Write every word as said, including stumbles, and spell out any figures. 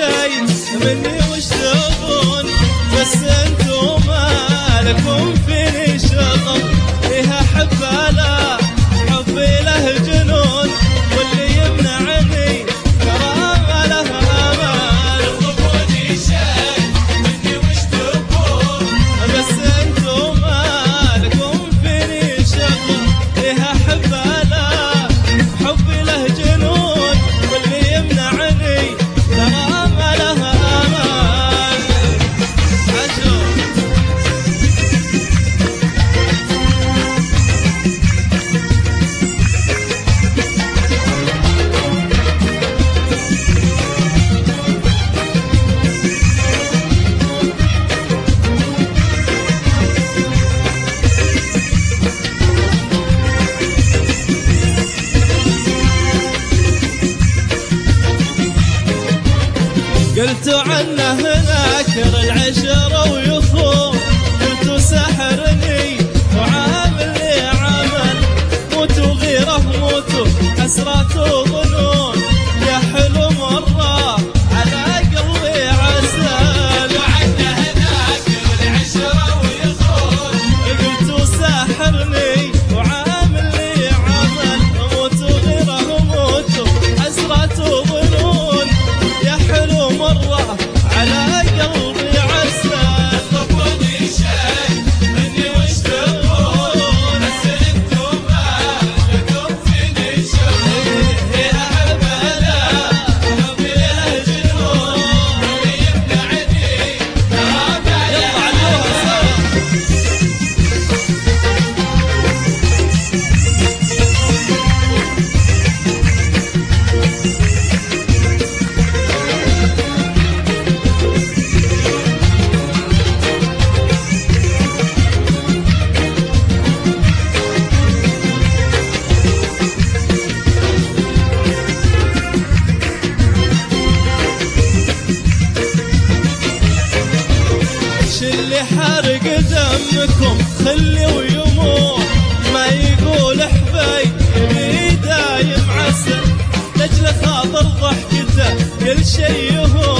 شي مني وش تبون، بس انتو ما لكم فيني شغل. إيه أحب لا حبي له جنون، واللي يمنعني ترى ما له أمان. تطلبوني شي مني وش تبون، بس انتو ما لكم فيني شغل. إيه أحب لا حبي له جنون، واللي يمنعني ترى ما له أمان. عجب قلتوا عنه ناكر العشرة ويخون، قلتوا سحرني وعاملني عمل. موتوا غيره موتوا حسرات وظنون، يا حلو مرة على قلبي عسل. وعنه ناكر العشرة ويخون، قلتوا سحرني وعاملني عمل. موتوا غيره موتوا حسرات وظنون، يا حلو مرة على قلبي عسل. تطلبوني شي مني وش تبون، بس انتو ما لكم فيني شغل. إيه أحب لا حبي له جنون، واللي يمنعني ترى ما له أمان. اللي حرق دمكم خلي ويموت، ما يقول حبيبي دايم عسل. لجل خاطر ضحكته كل شي يهون،